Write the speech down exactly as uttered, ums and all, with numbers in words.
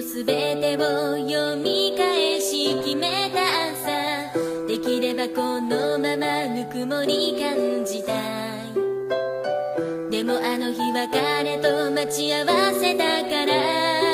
のすべてを読み返し決めた朝、できればこのままぬくもり感じたい。でもあの日は彼と待ち合わせたから